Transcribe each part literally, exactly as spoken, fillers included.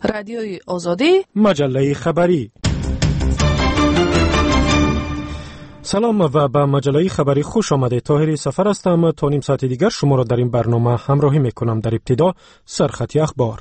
رادیوی آزادی، مجله خبری. سلام و به مجله خبری خوش آمده. طاهری سفر هستم. تا نیم ساعت دیگر شما را در این برنامه همراهی میکنم. در ابتدا سرخط اخبار.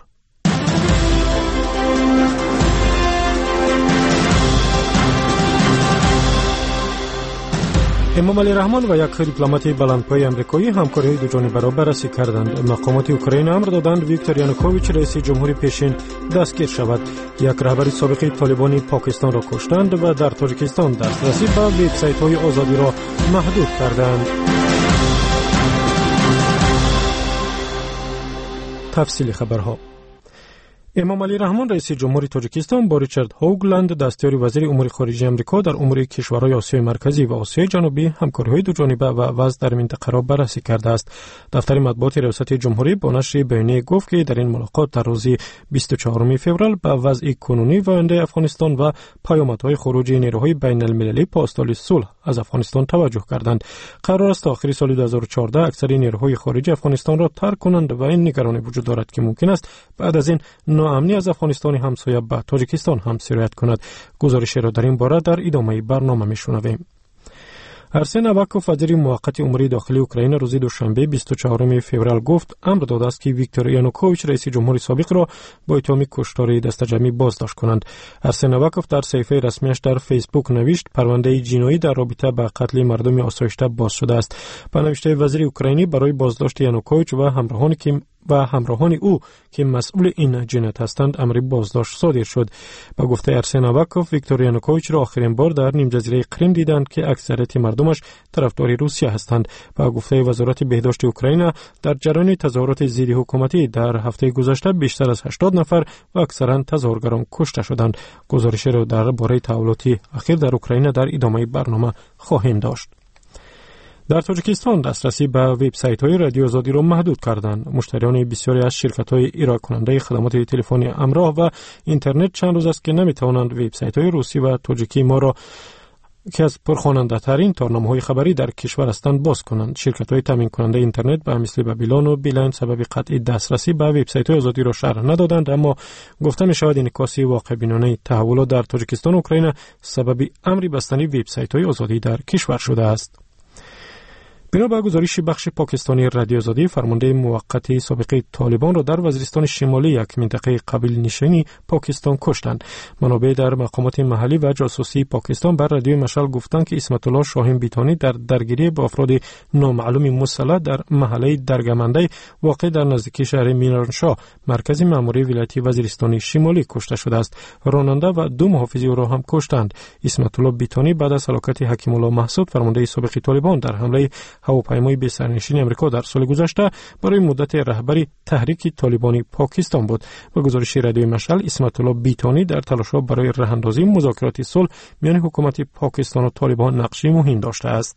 امام علی رحمان و یک دیپلمات بلندپایه آمریکایی همکاری دو جانبه را بررسی کردند. مقامات اوکراین امر دادند ویکتور یانوکوویچ رئیس جمهوری پیشین دستگیر شود. یک رهبر سابق طالبان پاکستان را کشتند و در تاجیکستان دسترسی به وبسایت‌های آزادی را محدود کردند. تفصیل خبرها. امام علی رحمان رئیس جمهوری تاجیکستان با ریچارد هوگلند دستیار وزیر امور خارجه آمریکا در امور کشورهای آسیای مرکزی و آسیای جنوبی همکاری‌های دو جانبه و وضع در منطقه را بررسی کرده است. دفتر مطبوعات ریاست جمهوری با نشر بیانیه گفت که در این ملاقات در روز بیست و چهارم فوریه به وضع کنونی و آینده افغانستان و پیامدهای خروج نیروهای بین المللی پاسدار صلح از افغانستان توجه کردند. قرار است تا آخر سال دو هزار و چهارده اکثر نیروهای خارجی افغانستان را ترک کنند و این نگرانی وجود دارد که ممکن است بعد از این ناامنی از افغانستان همسایه به تاجیکستان هم سرایت کند. گزارش را در این باره در ادامه برنامه میشنویم. ارسن اوکوف وزیر موقت امور داخلی اوکراین روز دوشنبه بیست و چهارم فوریه گفت امر داده است که ویکتور یانوکوویچ رئیس جمهوری سابق را با اتهام کشتار دستجمعی بازداشت کنند. ارسن اوکوف در صفحه رسمیش در فیسبوک نوشت پرونده جنایی در رابطه با قتل مردم آسایشته باز شده است. با نوشته وزیر اوکراینی برای بازداشت یانوکوویچ و همراهانی که و همراهان او که مسئول این جنایت هستند امر بازداشت صادر شد. با گفته ارسن اوکوف ویکتور یانوکوویچ را آخرین بار در نیم جزیره کریم دیدند که اکثریت مردمش طرفدار روسیه هستند. با گفته وزارت بهداشت اوکراین در جریان تظاهرات ضد حکومتی در هفته گذشته بیشتر از هشتاد نفر و اکثرا تظاهرگران کشته شدند. گزارش را درباره تحولات اخیر در اوکراین در ادامه برنامه خواهیم داشت. در تاجیکستان دسترسی به وبسایت‌های رادیو آزادی را محدود کردند. مشتریان بسیاری از شرکت‌های ارائه کننده خدمات تلفنی همراه و اینترنت چند روز است که نمی‌توانند وبسایت‌های روسی و تاجیکی ما را که از پرخواننده‌ترین تارنامه‌های خبری در کشور هستند باز کنند. شرکت‌های تامین کننده اینترنت به مثل بابیلون و بیلاین سبب قطع دسترسی به وبسایت‌های آزادی را شرح ندادند، اما گفته می‌شود انعکاس واقع بینانه تحولات در تاجیکستان و اوکراین سبب امر بستن وبسایت‌های آزادی در کشور شده است. بنا به گزارش بخش پاکستانی رادیو آزادی، فرمانده موقت سابق طالبان را در وزیرستان شمالی یک منطقه قبیل نشینی پاکستان کشتند. منابع در مقامات محلی و جاسوسی پاکستان بر رادیو مشعل گفتند که اسمت الله شاهین بیتانی در درگیری با افراد نامعلوم مسلح در محله درگمنده واقع در نزدیکی شهر میرانشاه مرکز مأموری ولایت وزیرستان شمالی کشته شده است. راننده و دو محافظ او را هم کشتند. اسمت الله بیتانی بعد از هلاکت حکیم الله محسود فرمانده سابق طالبان در حمله هواپیمای بی سرنشین آمریکا در سال گذشته برای مدت رهبری تحریک طالبانی پاکستان بود. با گزارش رادیوی مشعل، اسمت الله بیتانی در تلاش‌ها برای راه‌اندازی مذاکرات صلح میان حکومت پاکستان و طالبان نقشی مهم داشته است.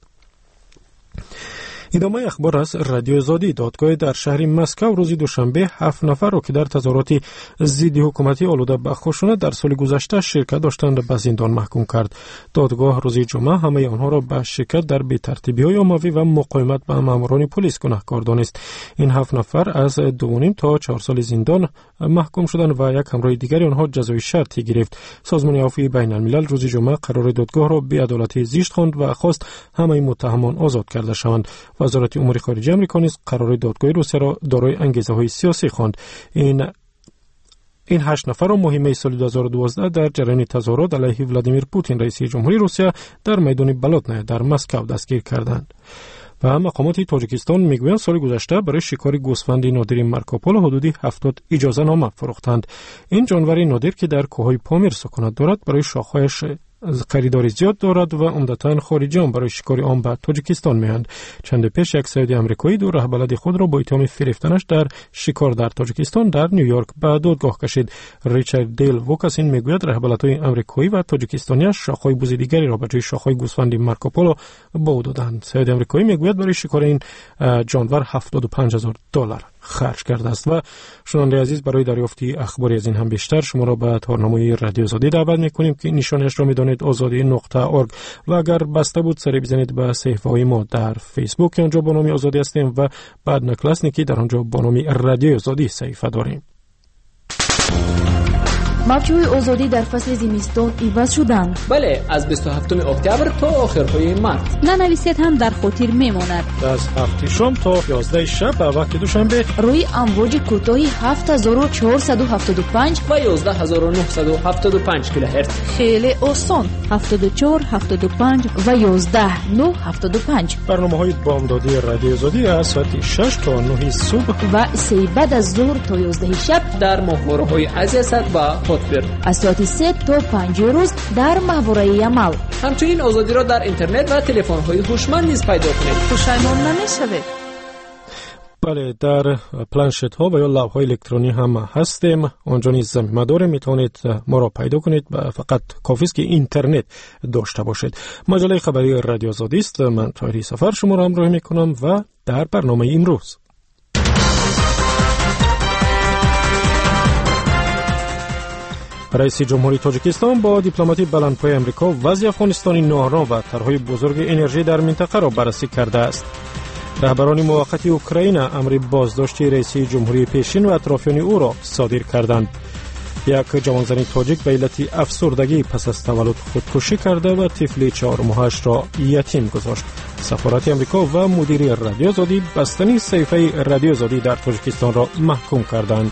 ادامه اخبار از رادیو آزادی. دادگاه در شهر مسکو روز دوشنبه هفت نفر را که در تظاهرات ضد حکومتی آلوده به خشونت در سال گذشته شرکت داشتند به زندان محکوم کرد. دادگاه روز جمعه همه آنها را به شرکت در بی‌ترتیبی‌های عمومی و مقاومت با ماموران پلیس گناهکار دانست. این هفت نفر از دو و نیم تا چهار سال زندان محکوم شدند و یک همراه دیگری آنها جزای شرطی گرفت. سازمان عفو بین الملل روز جمعه قرار دادگاه را بی‌عدالتی زیست خواند و خواست همه متهمان آزاد کرده شوند. وزارت امور خارجه آمریکا نیز قرار دادگاه روسیه را دارای انگیزه‌های سیاسی خواند. این این هشت نفر را مهمه سال دو هزار و دوازده در جریان تظاهرات علیه ولادیمیر پوتین رئیس جمهوری روسیه در میدان بلوتنه در مسکو دستگیر کردند. و مقامات تاجیکستان میگویند سال گذشته برای شکار گوسفند نادر مارکوپولو حدودی هفتاد اجازه نامه فروختند. این جانور نادر که در کوههای پامیر سکونت دارد برای شاخهایش خریداری زیاد دارد و عمدتاً خارجیان برای شکار آن به تاجیکستان می‌آیند. چند پیش یک صیاد آمریکایی دو رهبلد خود را با اتهام فریفتنش در شکار در تاجیکستان در نیویورک به دادگاه کشید. ریچارد دیل ووکاسین میگوید رهبلدهای آمریکایی و تاجیکستانی شاخه‌های بز دیگری را به جای شاخه‌های گوسفند مارکوپولو به او دادند. صیاد آمریکایی میگوید برای شکار این جانور هفتاد و پنج هزار دلار خرج کرده است. و شنونده عزیز، برای دریافت اخباری از این هم بیشتر شما را به تارنامه رادیو آزادی دعوت می‌کنیم که نشانش را می‌دانید آزادی نقطه اورگ و اگر بسته بود سری بزنید به صفحه ما در فیسبوک، آنجا با نام آزادی هستیم و بعد نکلاسنیکی در آنجا با نام رادیو آزادی صفحه داریم. موجهای آزادی در فصل زمستان عوض شدند. بله، از بیست و هفتم اکتبر تا آخرهای مارس. ننویسید هم در خاطر میماند. از هفت شام تا یازده شب به وقت دوشنبه روی امواج کوتاه هفت هزار و چهارصد و هفتاد و پنج و یازده هزار و نهصد و هفتاد و پنج کیلوهرتز. خیلی آسان. هفتاد و چهار، هفتاد و پنج و یازده نه هفتاد و پنج. برنامه‌های بامدادی رادیو آزادی از ساعت شش تا نه صبح و سه بعد از ظهر تا یازده شب در ماهواره‌های عزیزت و هاتبر. از ساعت سه تا پنج روز در ماهواره عمل. همچنین آزادی را در اینترنت و تلفن‌های هوشمند نیز پیدا کنید. پشیمان نمی‌شوید. بله، در پلنشت ها و یا لوح های الکترونی هم هستیم. آنجا نیز مداره میتونید ما را پیدا کنید و فقط کافی است که اینترنت داشته باشید. مجله خبری رادیو آزادی است. من طاهری سفر شما را همراهی میکنم و در برنامه امروز رئیس جمهوری تاجیکستان با دیپلماتی بلندپایه امریکا وضع افغانستان ناآرام و طرح‌های بزرگ انرژی در منطقه را بررسی کرده است. رهبران موقت اوکراین امر بازداشت رئیس جمهوری پیشین و اطرافیان او را صادر کردند. یک جوانزن تاجیک به علت افسردگی پس از تولد خودکشی کرده و طفل چهار ماهش را یتیم گذاشت. سفارت امریکا و مدیر رادیو آزادی بستنی صحیفه رادیو آزادی در تاجیکستان را محکوم کردند.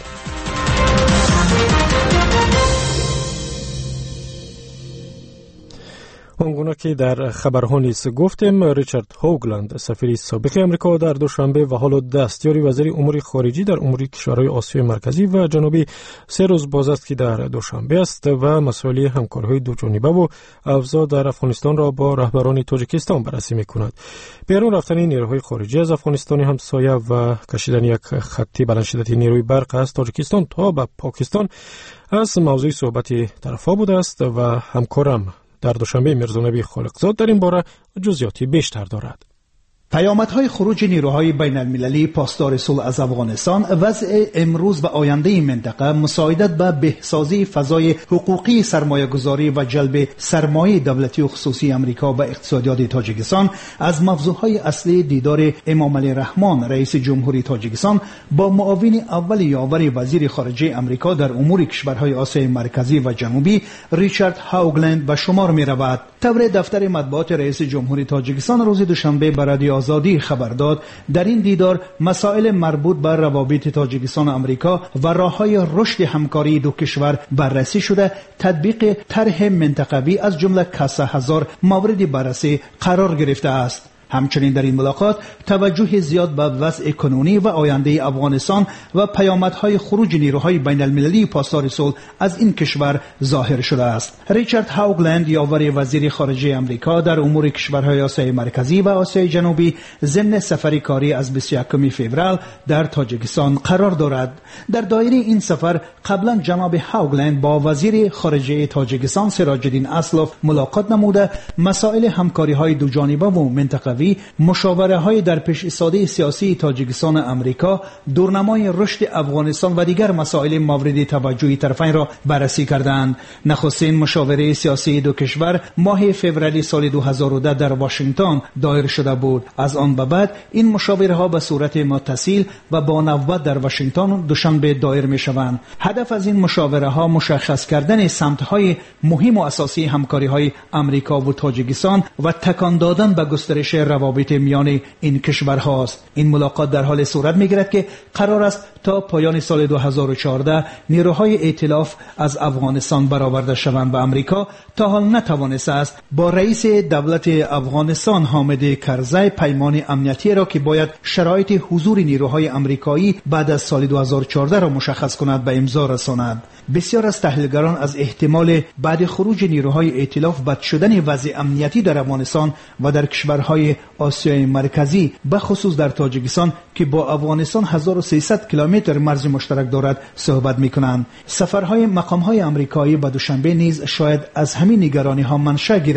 اونگونه که در خبرها نیز گفتیم، ریچارد هوگلند سفیر سابق امریکا در دوشنبه و حالا دستیاری وزیر امور خارجی در امور کشورهای آسیای مرکزی و جنوبی سه روز باز است که در دوشنبه است و مسائل همکاری‌های دو جانبه و اوضاع در افغانستان را با رهبران تاجیکستان بررسی می‌کند. بیرون رفتن نیروهای خارجی از افغانستان همسایه و کشیدن یک خطی بلند شدتی نیروی برق از تاجیکستان تا به پاکستان از موضوع صحبت طرفا بوده است و همکارم در دوشنبه میرزا نبی خالقزاد در این باره جزئیاتی بیشتر دارد. پیامدهای خروج نیروهای بین المللی پاسدار صلح از افغانستان، وضع امروز و آینده منطقه، مساعدت به بهسازی فضای حقوقی سرمایه گذاری و جلب سرمایه دولتی و خصوصی امریکا به اقتصادیات تاجیکستان از موضوعهای اصلی دیدار امام علی رحمان رئیس جمهوری تاجیکستان با معاون اول یاور وزیر خارجه امریکا در امور کشورهای آسیای مرکزی و جنوبی ریچارد هاوگلند به شمار می رود. طور دفتر مطبوعات رئیس جمهوری تاجیکستان روز دوشنبه به رادیو آزادی خبر داد در این دیدار مسائل مربوط به روابط تاجیکستان و امریکا و راه‌های رشد همکاری دو کشور بررسی شده. تطبیق طرح منطقوی از جمله کسه هزار مورد بررسی قرار گرفته است. همچنین در این ملاقات توجه زیاد به وضع کنونی و آینده افغانستان و پیامدهای خروج نیروهای بین المللی پاسدار صلح از این کشور ظاهر شده است. ریچارد هاوگلند یاور وزیر خارجه امریکا در امور کشورهای آسیای مرکزی و آسیای جنوبی ضمن سفری کاری از بیست و یکم فوریه در تاجیکستان قرار دارد. در دایره این سفر قبلا جناب هاوگلند با وزیر خارجه تاجیکستان سراج الدین اسلوف ملاقات نموده مسائل همکاری‌های دو جانبه و منطقوی، مشاوره های در پیش ایستاده سیاسی تاجیکستان امریکا، دورنمای رشد افغانستان و دیگر مسائل مورد توجه طرفین را بررسی کردند. نخستین مشاوره سیاسی دو کشور ماه فوریه سال دو هزار و ده در واشنگتن دایر شده بود. از آن به بعد این مشاوره ها به صورت متصل و با نوبت در واشنگتن دوشنبه دایر می شوند. هدف از این مشاوره ها مشخص کردن سمت های مهم و اساسی همکاری های امریکا و تاجیکستان و تکان دادن به گسترش روابط میان این کشورهاست. این ملاقات در حال صورت میگیرد که قرار است تا پایان سال دو هزار و چهارده نیروهای ائتلاف از افغانستان برآورده شوند و امریکا تا حال نتوانسته است با رئیس دولت افغانستان حامد کرزی پیمان امنیتی را که باید شرایط حضور نیروهای امریکایی بعد از سال دو هزار و چهارده را مشخص کند به امضا رساند. بسیار از تحلیلگران از احتمال بعد خروج نیروهای ائتلاف بد شدن وضع امنیتی در افغانستان و در کشورهای آسیای مرکزی به خصوص در تاجیکستان که با افغانستان هزار و سیصد کیلومتر مرز مشترک دارد صحبت می‌کنند. سفرهای مقام‌های آمریکایی به دوشنبه نیز شاید از همین نگرانی‌ها منشأ گیرد.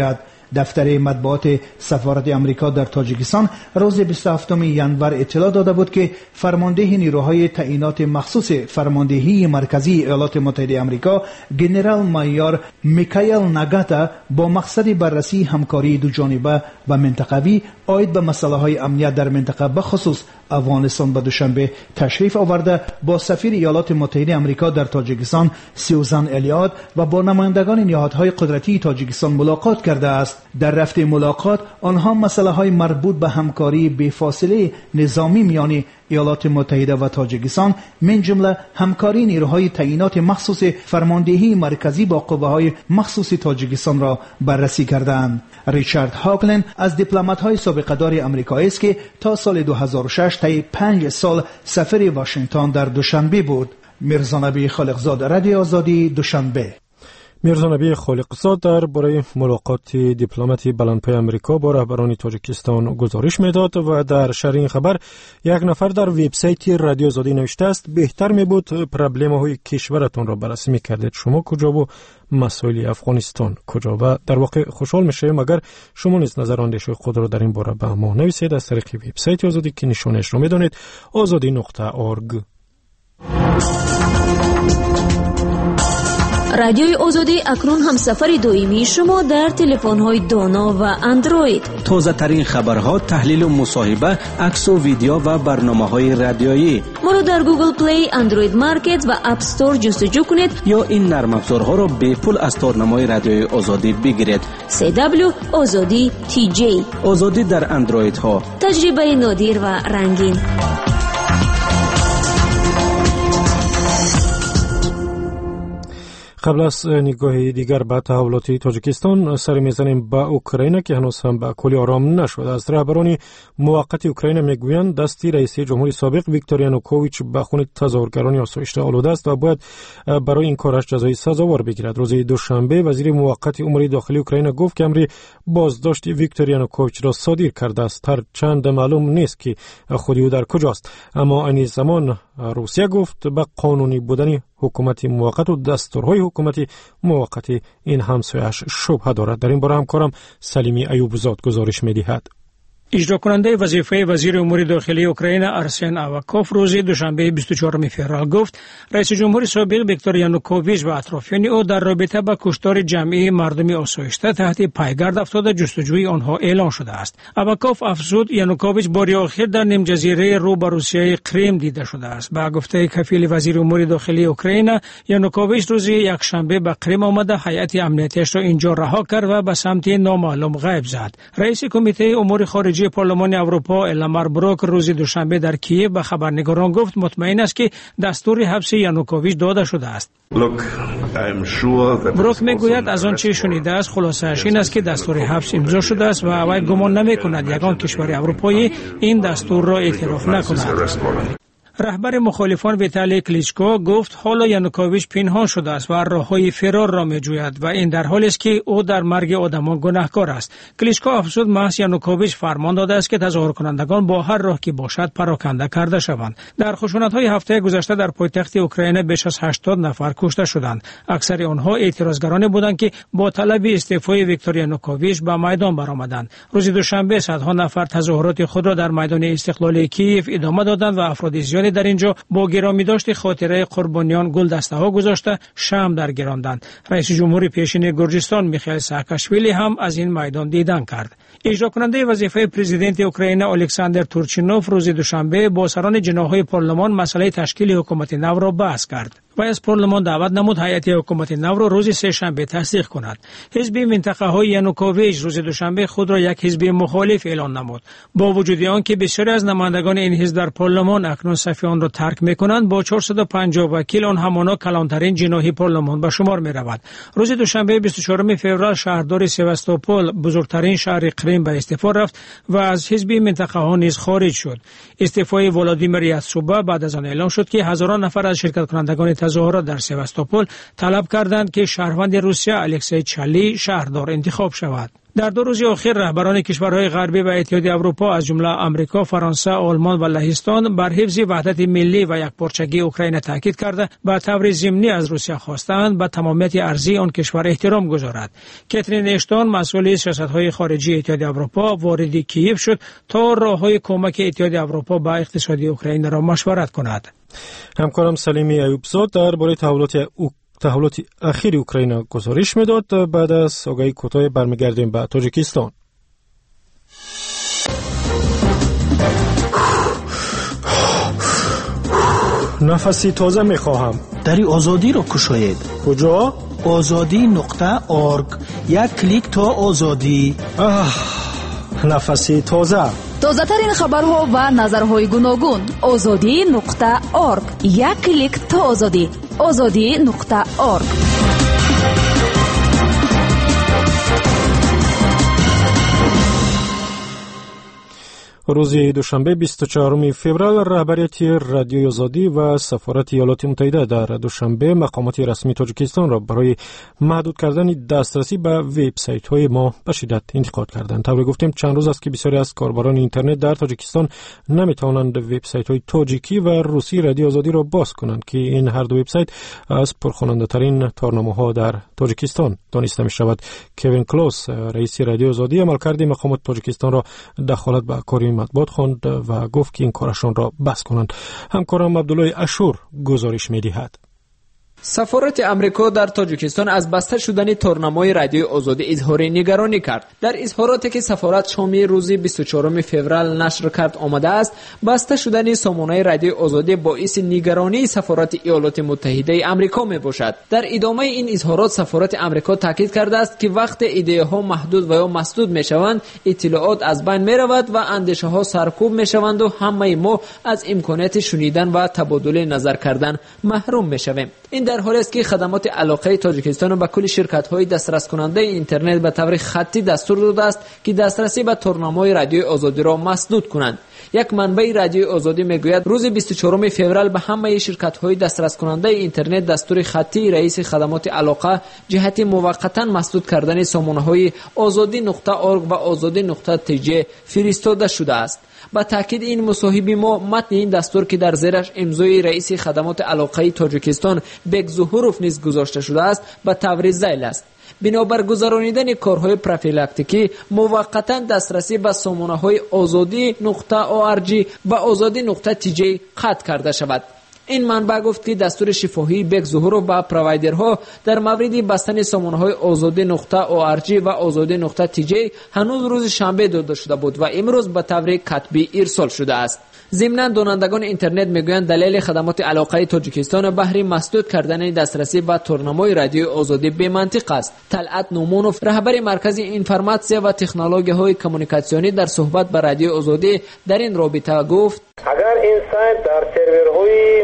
دفتر مطبوعات سفارت آمریکا در تاجیکستان روز بیست و هفتم ژانویه اطلاع داده بود که فرمانده نیروهای تعیینات مخصوص فرماندهی مرکزی ایالات متحده آمریکا گنرال مایور میکائیل ناگاتا با مقصد بررسی همکاری دو جانبه و منطقوی عاید به مسائل امنیت در منطقه به خصوص افغانستان به دوشنبه تشریف آورده با سفیر ایالات متحده آمریکا در تاجیکستان سیوزان الیاد و با نمایندگان نهادهای قدرتی تاجیکستان ملاقات کرده است. در رفت ملاقات آنها مسائل مربوط به همکاری بی‌فاصله نظامی میان ایالات متحده و تاجیکستان من جمله همکاری نیروهای تعیینات مخصوص فرماندهی مرکزی با قوه‌های مخصوص تاجیکستان را بررسی کردند. ریچارد هاکلند از دیپلمات‌های سابقه‌دار آمریکایی است که تا سال دو هزار و شش تا پنج سال سفیر واشنگتن در دوشنبه بود. میرزا نبی خالقزاد، رادیو آزادی، دوشنبه. میرزا نبی خالقزاد در برای ملاقات دیپلماتی بلندپای آمریکا با رهبران تاجیکستان گزارش میداد و در شرح این خبر یک نفر در وبسایت رادیو آزادی نوشته است بهتر می بود پرابلم های کشورتون را بررسی میکردید. شما کجا و مسائل افغانستان کجا؟ و در واقع خوشحال میشیم اگر شما نیز نظر اندیشه خود را در این باره به ما نویسید از طریق وبسایت آزادی که نشانش را میدانید آزادی نقطه اورگ. رادیوی آزادی اکنون هم سفر دائمی شما در تلفن‌های دانا و اندروید. تازه ترین خبرها، تحلیل و مصاحبه، عکس و ویدیو و برنامه‌های رادیویی. ما رو در گوگل پلی، اندروید مارکت و اپ استور جستجو کنید یا این نرم افزارها را به پول از تارنمای رادیوی آزادی بگیرید. سی دبلیو آزادی تی جی. آزادی در اندروید ها. تجربه نادر و رنگین. قبل از نگاه دیگر به تحولات تاجیکستان سر میزنیم با اوکراین که هنوز هم به کلی آرام نشد. از رهبران موقت اوکراین میگویند دستی رئیس جمهوری سابق ویکتور یانوکوویچ به خون تظاهرگران آسایشته آلوده است و باید برای این کارش جزای سزاوار بگیرد. روز دوشنبه وزیر موقت امور داخلی اوکراین گفت که امر بازداشت ویکتور یانوکوویچ را صادر کرده است. هر چند معلوم نیست که خود او در کجاست، اما این زمان روسیه گفت به قانونی بودن حکومت موقت و دستورهای حکومت موقت این همسایش شبهه دارد. در این باره همکارم سلیمی ایوبزاد گزارش می‌دهد. اجرا کننده وظیفه وزیر امور داخلی اوکراین ارسن آواکوف روز دوشنبه بیست و چهارم فوریه گفت رئیس جمهور سابق ویکتور یانوکوویچ و اطرافیان او در رابطه با کشتار جمعی مردم آسایشته تحت پایگرد افتاده جستجوی آنها اعلان شده است. آواکوف افزود یانوکوویچ بار اخیر در نیم جزیره رو به روسیه کریم دیده شده است. با گفته کفیل وزیر امور داخلی اوکراین، یانوکوویچ روز یکشنبه به کریم آمده هیئت امنیتیش را اینجا رها کرد و به سمت نامعلوم غیب زد. رئیس کمیته امور خارجه پارلمان اروپا المار بروک روز دوشنبه در کیف به خبرنگاران گفت مطمئن است که دستور حبس یانوکوویچ داده شده است. بروک میگوید از آنچه شنیده است خلاصه‌اش این است که دستور حبس امضا شده است و وی گمان نمی‌کند یگان کشور اروپایی این دستور را اعتراف نکند. رهبر مخالفان ویتالی کلیچکو گفت حالا یانوکوویچ پنهان شده است و راههای فرار را می‌جوید و این در حالی است که او در مرگ آدمان گناهکار است. کلیچکو افزود محض یانوکوویچ فرمان داده است که تظاهر کنندگان با هر راه که باشد پراکنده کرده شوند. در خشونت‌های هفته گذشته در پایتخت اوکراین بیش از هشتاد نفر کشته شدند. اکثر آنها اعتراضگران بودند که با طلب استعفای ویکتور یانوکوویچ به میدان برآمدند. روز دوشنبه صدها نفر تظاهرات خود را در میدان استقلال کیف ادامه دادند و افراد زیادی در اینجا با گرامی داشت خاطره قربانیان گلدسته ها گذاشته شمع در گراندند. رئیس جمهور پیشین گرجستان میخائیل ساکاشویلی هم از این میدان دیدن کرد. اجرا کننده وظیفه پرزیدنت اوکراین الکساندر تورچینوف روز دوشنبه با سران جناح‌های پارلمان مسئله تشکیل حکومت نو را بحث کرد. و از پارلمان دعوت نمود هیئت حکومت نو را روز سه شنبه تصدیق کند. حزب منطقه های یانوکوویچ روز دوشنبه خود را یک حزب مخالف اعلان نمود. با وجود آنکه بسیاری از نمایندگان این حزب در پارلمان اکنون صف آن را ترک می‌کنند، با چهارصد و پنجاه وکیل آن همانا کلانترین جناحی پارلمان به شمار می‌رود. روز دوشنبه بیست و چهارم فوریه شهردار سواستوپول بزرگترین شهر کریم به استعفا رفت و از حزب منطقه ها نیز خارج شد. استعفای ولادیمیر یاتسوبا بعد از آن اعلان شد که هزاران نفر از شرکت کنندگان تظاهرات در سواستوپول طلب کردند که شهروند روسیه الکسی چالی شهردار انتخاب شود. در دو روز اخیر رهبران کشورهای غربی و اتحادیه اروپا از جمله آمریکا، فرانسه، آلمان و لهستان بر حفظ وحدت ملی و یکپارچگی اوکراین تاکید کرده به طور ضمنی از روسیه خواستند به تمامیت ارضی آن کشور احترام گذارد. کاترین اشتون مسئول سیاست‌های خارجی اتحادیه اروپا وارد کیف شد تا راه‌های کمک اتحادیه اروپا به اقتصادی اوکراین را مشورت کند. همکارم سلیمی ایوبزاد درباره تحولات او تحولات اخیر اوکراین گزارش میداد. بعد از آگاهی کوتاه برمیگردیم به تاجیکستان. نفسی تازه میخواهم. دری آزادی را کشاید. کجا؟ آزادی نقطه آرگ. یک کلیک تا آزادی. آه، نفسی تازه. تازه ترین خبرها و نظرهای گوناگون. آزادی نقطه آرگ. یک کلیک تا آزادی. آزادی نقطه آرگ. روز دوشنبه بیست و چهارم فوریه رهبریت رادیوی آزادی و سفارت ایالات متحده در دوشنبه مقامات رسمی تاجیکستان را برای محدود کردن دسترسی به وبسایت‌های ما به شدت انتقاد کردند. طوری گفتیم چند روز است که بسیاری از کاربران اینترنت در تاجیکستان نمی‌توانند وبسایت‌های تاجیکی و روسی رادیو آزادی را باز کنند که این هر دو وبسایت از پرخواننده‌ترین تارنامه‌ها در تاجیکستان دانسته می‌شود. کوین کلوس رئیس رادیو آزادی عملکرد مقامات تاجیکستان را دخالت به کاری مطبوعات خواند و گفت که این کارشان را بس کنند. همکارم عبدالله اشور گزارش می‌دهد. سفارت امریکا در تاجیکستان از بسته شدن تارنامه‌های رادیوی آزادی اظهار نگرانی کرد. در اظهاراتی که سفارت شامی روز بیست و چهارم فوریه نشر کرد آمده است، بسته شدن سامانه رادیوی آزادی باعث نگرانی سفارت ایالات متحده آمریکا میباشد. در ادامه این اظهارات سفارت امریکا تاکید کرده است که وقت ایده‌ها محدود و یا مسدود میشوند، اطلاعات از بین میرود و اندیشه‌ها سرکوب میشوند و همه ما از امکانات شنیدن و تبادل نظر کردن محروم میشویم. این در حالی است که خدمات علاقه تاجیکستان به کل شرکت‌های دسترس کننده اینترنت به طور خطی دستور داده است که دسترسی به تارنامه‌های رادیوی آزادی را مسدود کنند. یک منبع رادیوی آزادی میگوید روز بیست و چهارم فوریه به همه شرکت‌های دسترس کننده اینترنت دستور خطی رئیس خدمات علاقه جهت موقتا مسدود کردن سامانه‌های آزادی نقطه آرگ و آزادی نقطه تی جی فرستاده شده است. با تاکید این مصاحبه ما متن این دستور که در زیرش امضای رئیس خدمات علاقه تاجیکستان بگزوهروف نیز گذاشته شده است به طور ذیل است. بنابر گذرانیدن کارهای پروفیلاکتیکی موقتا دسترسی به سامانه‌های آزادی نقطه آرگ و آزادی نقطه تی جی قطع کرده شود. این منبع گفت که دستور شفاهی بک ظهور با پروایدرها در مورد بستن سامانه‌های آزادی نقطه آرگ و آزادی نقطه تی جی هنوز روز شنبه داده شده بود و امروز به طور کتبی ارسال شده است. ضمناً دانندگان اینترنت میگویند دلیل خدمات علاقه تاجیکستان بهر مسدود کردن دسترسی به تارنامه‌های رادیوی آزادی بی منطق است. طلعت نومونوف رهبر مرکز اینفورماسیون و تکنولوژی‌های کمونیکاسیونی در صحبت با رادیو آزادی در این رابطه گفت اگر این سایت در سرورهای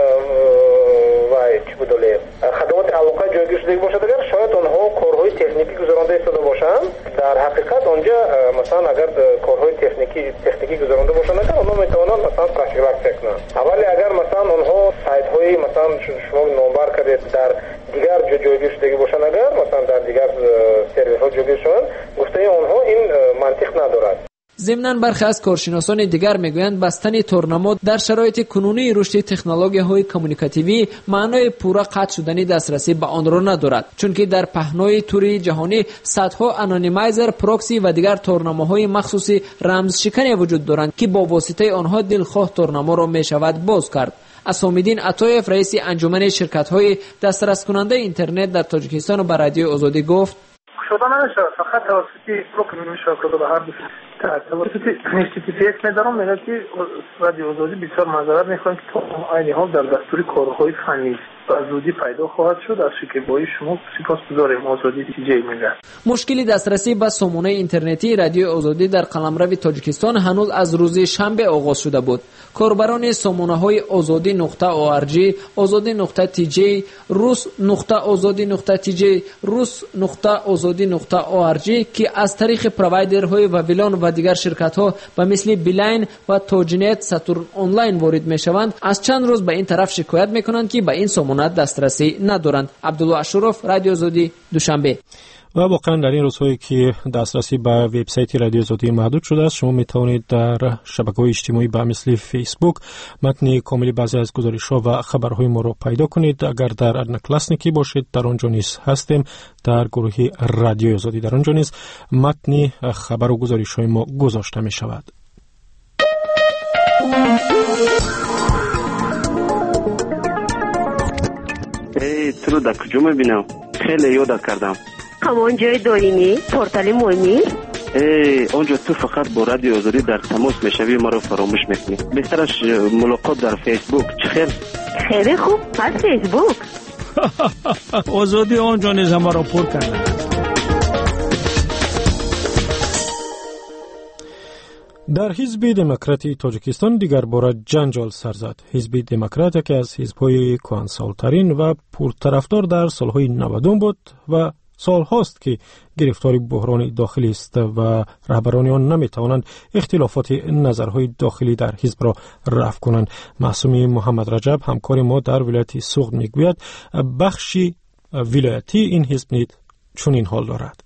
وای چی بودله خدمات علاقه جایگیر شده باشد، اگر شاید آنها کارهای تکنیکی گذرانده ایستاده باشند، در حقیقت آنجا مثلا اگر کارهای تکنیکی تکنیکی گذرانده باشند اگر آنها میتوانند مثلا پروفیلاکتیک کنند. ولی اگر مثلا آنها سایت های مثلا شما نامبر کردید در دیگر جا جایگیر شده باشند، اگر مثلا در دیگر سرورها جایگیر شوند، گفته آنها این منطق ندارد. ضمناً برخی از کارشناسان دیگر میگویند بستن تورنمو در شرایط کنونی رشد تکنولوژی‌های کمونیکاتیوی معنای پورا قطع شدن دسترسی به آن را ندارد، چون که در پهنای توری جهانی صدها انونیمایزر، پروکسی و دیگر تورنموهای مخصوصی رمزشکنی وجود دارند که با واسطه آنها دلخواه تورنمو را میشود باز کرد. اسام‌الدین عطایف رئیس انجمن شرکت‌های دسترس کننده اینترنت در تاجیکستان و رادیو آزادی گفت شده نمیشه، فقط توسط بروکر میشه که به هر دو توسط اچ تی ندارم. میگه که رادیو آزادی بسیار معذرت میخوایم که تا عین حال در دستور کارهای فنی زودی پیدا خواهد شد. از شکایت شما سپاسگزاریم. آزادی تی جی میگه مشکل دسترسی به سامانه اینترنتی رادیو آزادی در قلمرو تاجیکستان هنوز از روز شنبه آغاز شده بود. کاربران سامانه‌های آزادی نقطه آرگ، آزادی نقطه تی جی، روس نقطه آزادی نقطه تی جی، روس نقطه آزادی نقطه آرگ که از طریق پروایدرهای و ویلان و دیگر شرکت‌ها و مثل بیلاین و توجنت ساتورن آنلاین وارد می‌شوند، از چند روز به این طرف شکایت می‌کنند که به این سامانه دسترسی ندارند. عبدالله اشرف، رادیو آزادی، دوشنبه. و واقعا در این روزهایی که دسترسی به وبسایت رادیو آزادی محدود شده است، شما می توانید در شبکه‌های اجتماعی به مثل فیسبوک متن کامل بعضی از گزارش‌ها و خبرهای ما را پیدا کنید. اگر در ادنکلاسنیکی باشید در آنجا نیز هستیم، در گروه رادیو آزادی در آنجا نیز متن خبر و گزارش‌های ما گذاشته می شود. ای تو رو در کجا میبینم؟ خیلی یاد کردم. همان جای دارینی؟ پورتال مهمی؟ ای اونجا تو فقط با رادیو آزادی در تماس میشوی، ما رو فراموش میکنی. بهترش ملاقات در فیسبوک. چه خیر؟ خیلی خوب، از فیسبوک. آزادی آنجا نیز ما رو پر کرده. در حزب دموکراتی تاجیکستان دیگر باره جنجال سر زد. حزب دموکرات یکی از حزب‌های کهنسال‌ترین و پرطرفدار در سالهای نود بود و سال هاست که گرفتار بحران داخلی است و رهبران آن نمی‌توانند اختلافات نظرهای داخلی در حزب را رفع کنند. معصومی محمد رجب همکار ما در ولایت سوغد میگوید بخشی ولایتی این حزب نیز چنین حال دارد.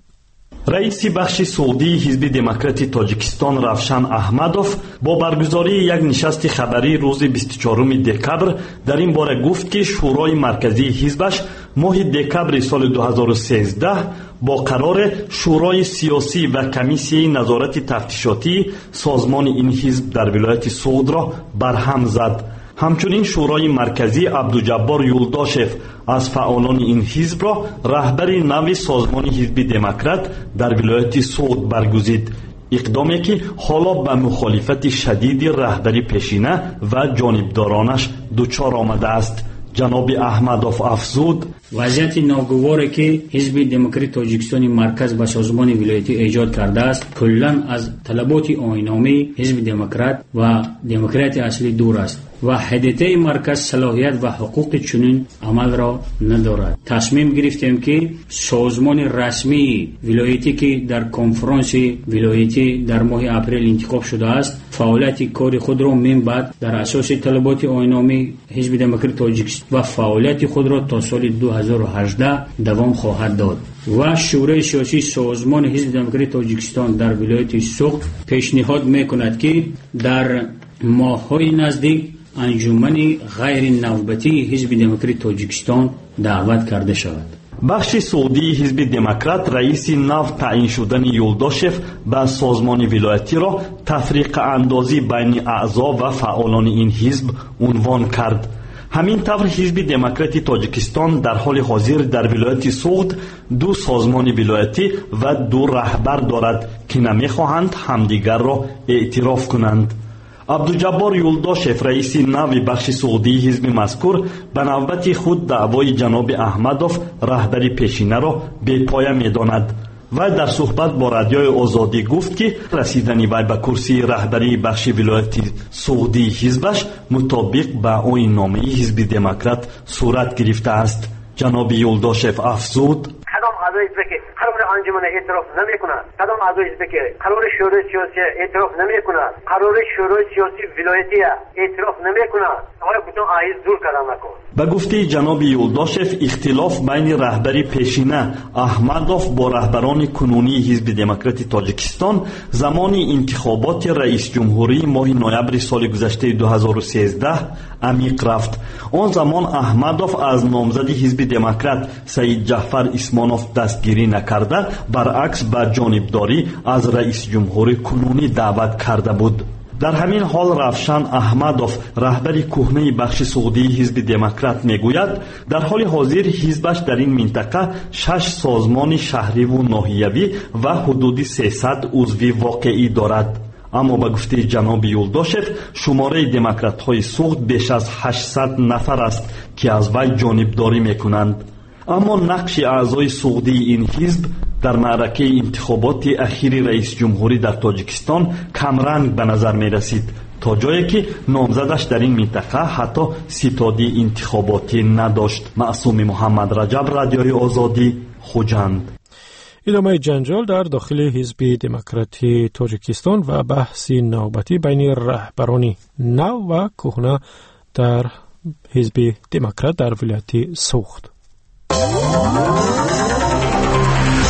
رئیس بخش سعودی حزب دموکراتی تاجیکستان روشن احمدوف با برگزاری یک نشست خبری روز بیست و چهارم دکبر در این باره گفت که شورای مرکزی حزبش ماه دکبر سال دو هزار و سیزده با قرار شورای سیاسی و کمیسیه نظارت تفتیشاتی سازمان این حزب در ولایت سوغد را برهم زد. همچنین شورای مرکزی عبدالجبار یولداشف از فعالان این حزب را رهبر نو سازمان حزب دموکرات در ولایت سوغد برگزید، اقدامی که حالا به مخالفت شدید رهبری پیشینه و جانبدارانش دچار آمده است. جناب احمدوف افزود وضعیت ناگواری که حزب دموکراتی تاجیکستان مرکز به سازمان ولایتی ایجاد کرده است کلاً از طلبات آیین‌نامه حزب دموکرات و دموکرات اصلی دور است و هدیه مرکز صلاحیت و حقوق چنین عمل را ندارد. تصمیم گرفتیم که سازمان رسمی ولایتی که در کنفرانس ولایتی در ماه اپریل انتخاب شده است فعالیت کار خود را من بعد در اساس طلبات آیین‌نامه حزب دموکراتی تاجیکستان و فعالیت خود را تا سال دو هزار و هجده دوام خواهد داد و شورای سیاسی سازمان حزب دموکراتی تاجیکستان در ولایت سوغد پیشنهاد میکند که در ماه‌های نزدیک انجمن غیر نوبتی حزب دموکراتی تاجیکستان دعوت کرده شود. بخش سعودی حزب دموکرات رئیس نو تعیین شدن یولداشف به سازمان ولایتی را تفریق اندازی بین اعضا و فعالان این حزب عنوان کرد. همین طور حزب دموکراتی تاجیکستان در حال حاضر در ولایت سوغد دو سازمان ولایتی و دو رهبر دارد که نمیخواهند همدیگر را اعتراف کنند. عبدالجبار یولداشف رئیس نو بخش سعودی حزب مذکور به نوبت خود دعوای جناب احمدوف رهبری پیشینه را بی پایه می‌داند و در صحبت با رادیوی آزادی گفت که رسیدن وی به کرسی رهبری بخش ولایت سعودی حزبش مطابق به آیین‌نامه حزب دموکرات صورت گرفته است. جناب یولداشف افزود کدام اعضای حزب که قرار انجمن اعتراف نمی‌کنند، کدام اعضای حزب که قرار شورای سیاسی اعتراف نمی‌کنند، قرار شورای سیاسی ولایتی اعتراف نمی‌کنند، آیا بتون آیز دور کردن نکن. به گفته جناب یولداشف اختلاف بین رهبری پیشینه احمدوف با رهبران کنونی حزب دموکراتی تاجیکستان زمان انتخابات رئیس جمهوری ماه نوامبر سال گذشته دو هزار و سیزده عمیق رفت. آن زمان احمدوف از نامزد حزب دموکرات سید جعفر اسمانوف دستگیری نکرده، برعکس به جانبداری از رئیس جمهوری کنونی دعوت کرده بود. در همین حال روشن احمدوف رهبر کهنه بخش سعودی حزب دموکرات میگوید در حال حاضر حزبش در این منطقه شش سازمان شهری و ناحیوی و حدود سیصد عضو واقعی دارد. اما به گفته جناب یولداشف شماره دموکرات های سوغد بیش از هشتصد نفر است که از وی جانبداری میکنند. اما نقش اعضای سعودی این حزب در معرکه انتخابات اخیر رئیس جمهوری در تاجیکستان کمرنگ به نظر می رسید تا جایی که نامزدش در این منطقه حتی ستادی انتخاباتی نداشت. معصوم محمد رجب، رادیوی آزادی، خوجند. ادامه جنجال در داخل حزب دموکراتی تاجیکستان و بحث نوبتی بین رهبران نو و کهنه در حزب دموکرات در ولایت سوغد.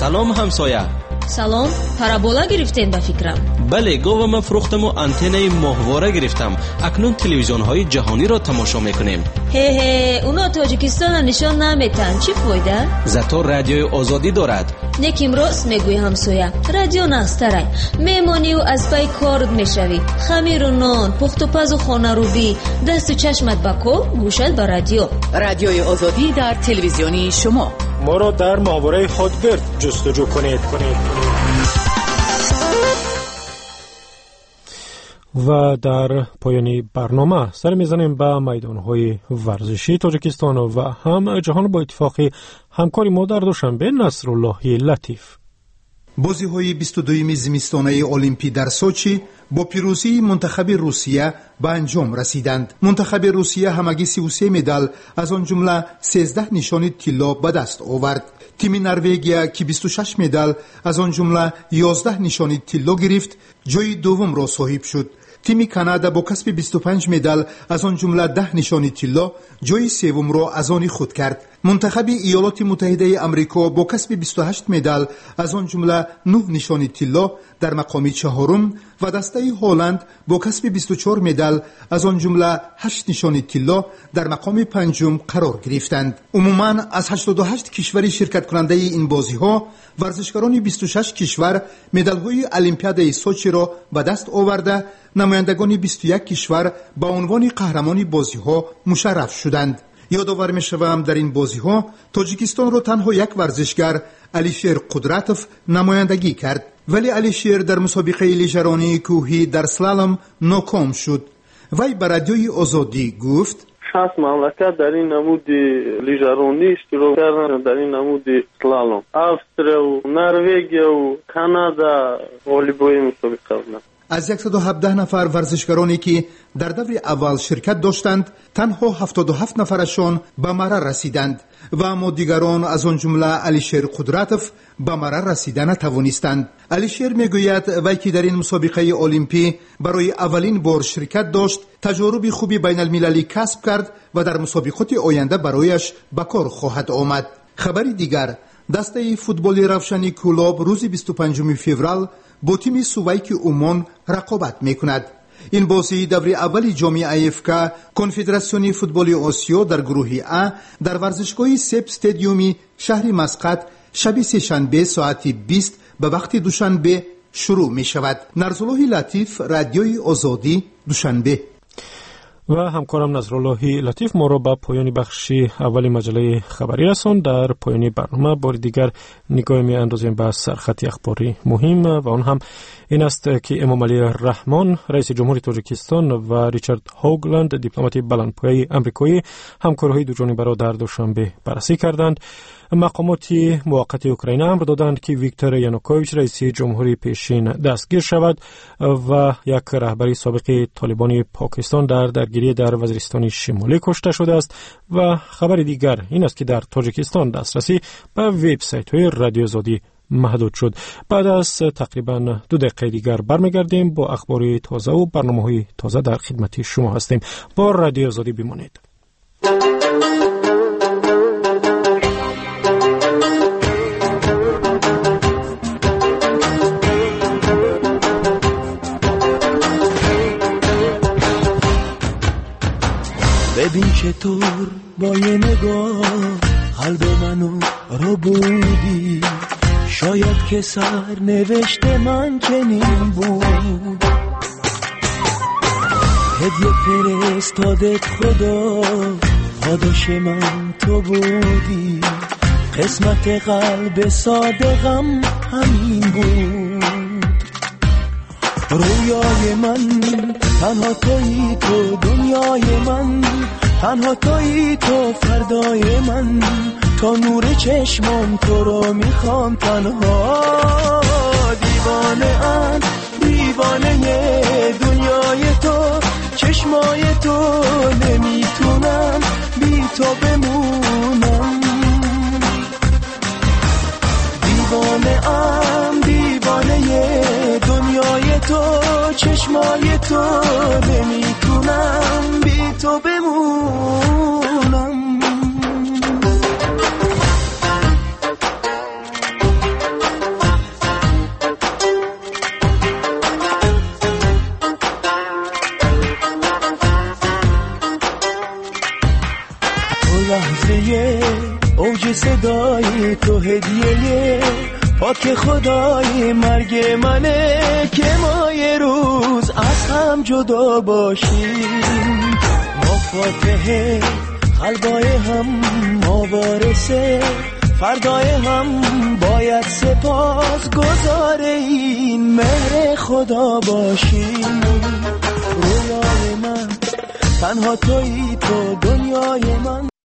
سلام همسایه. سلام، پارابولا گرفتین با فکرم. بله، گاوم فروختم و آنتنای ماهواره گرفتم. اکنون تلویزیون های جهانی را تماشا میکنیم. هی هی، اونا تاجیکستان نشان نمیتن. چی فایده؟ زاتو رادیوی آزادی دارد. نکیم راست میگوی همسایه. رادیو نسترای. میمونی و از پای کارت میشوی. خمیر و نان، پخت و پز و خانه رو بی. دست و چشمت با کول، گوشت با رادیو. رادیوی آزادی در تلویزیونی شما. ما را در ماهواره هاتبرد جستجو کنید کنید و در پایانی برنامه سر میزنیم به میدانهای ورزشی تاجیکستان و هم جهان با اتفاق همکاری ما در دوشنبه نصرالله لطیف. بازی‌های بیست و دوم زمستانه المپی در سوچی با پیروزی منتخب روسیه به انجام رسیدند. منتخب روسیه همگی سی و سه مدال از آن جمله سیزده نشان طلا به دست آورد. تیم نروژیا که بیست و شش مدال از آن جمله یازده نشان طلا گرفت، جای دوم را صاحب شد. تیم کانادا با کسب بیست و پنج مدال از آن جمله ده نشان طلا جای سوم را از آن خود کرد. منتخب ایالات متحده آمریکا با کسب بیست و هشت مدال از آن جمله نه نشان طلا در مقام چهارم و دسته هلند با کسب بیست و چهار مدال از آن جمله هشت نشان طلا در مقام پنجم قرار گرفتند. عموما از هشتاد و هشت کشور شرکت کننده این بازی‌ها ورزشکاران بیست و شش کشور مدال‌های المپیاد سوچی را به دست آورده، نمایندگان بیست و یک کشور با عنوان قهرمان بازی‌ها مشرف شدند. یادآور می‌شوم در این بازی‌ها تاجیکستان را تنها یک ورزشگر علیشیر قدرتوف نمایندگی کرد، ولی علیشیر در مسابقه لیژرانی کوهی در سلالم ناکام شد. وی به رادیوی آزادی گفت: شصت مملکت در این نمود لیژرانی اشتراک کردن، در این نمود سلالم. استرالیا و نروژیا و کانادا والیبال مسابقه بودند. از صد و هفده نفر ورزشکارانی که در دور اول شرکت داشتند، تنها هفتاد و هفت نفرشان به مرا رسیدند و اما دیگران از آن جمله علیشیر قدرتوف به مرا رسیدن نتوانستند. علیشیر میگوید وی که در این مسابقه المپی برای اولین بار شرکت داشت، تجارب خوبی بین المللی کسب کرد و در مسابقات آینده برایش به کار خواهد آمد. خبری دیگر، دسته فوتبال روشنی کلاب روز بیست و پنجم فوریه با تیم سوویک عمان رقابت میکند. این بازی دور اول جام افک کنفدراسیون فوتبال آسیا در گروه ا در ورزشگاه سپ استادیومی شهر مسقط شب سه‌شنبه ساعت بیست به وقت دوشنبه شروع می شود. نصرالله لطیف، رادیوی آزادی، دوشنبه. و همکارم نصرالله لطیف ما را به پایان بخشی اولی مجله خبری رساند. در پایان برنامه بار دیگر نگاه می اندازیم به سرخط اخباری مهم و آن هم این است که امام علی رحمان رئیس جمهوری تاجیکستان و ریچارد هوگلند دیپلمات بلندپایه آمریکایی همکاری‌های دوجانبه را در دوشنبه بررسی کردند. مقامات موقت اوکراین امر دادند که ویکتور یانوکوویچ رئیس جمهوری پیشین دستگیر شود و یک رهبر سابق طالبان پاکستان در درگیری در وزیرستان شمالی کشته شده است. و خبر دیگر این است که در تاجیکستان دسترسی به وبسایت‌های رادیو آزادی محدود شد. بعد از تقریبا دو دقیقه دیگر برمیگردیم با اخبار تازه و برنامه‌های تازه در خدمت شما هستیم. با رادیو آزادی بمانید. ببین چطور با یه نگاه قلب منو رو بودی، شاید که سر نوشته من چنین بود، هدیه فرستادت خدا، پاداش من تو بودی، قسمت قلب صادقم همین بود. رویای من تنها تویی، تو دنیای من تنها تویی، تو فردای من، تا نور چشمم تو رو میخوام تنها. دیوانه ام دیوانه دنیای تو، چشمای تو، نمیتونم بی تو بمونم. دیوانه ام دیوانه دنیای تو، چشمای تو، نمیتونم بی تو بمونم. لحظه اوج صدای تو هدیه پاک خدای مرگ منه که ما یه روز از هم جدا باشیم. ما فاتحه قلبای هم، ما وارثه فردای هم، باید سپاس گزار این مهر خدا باشیم. رویای من تنها تویی تو، دنیای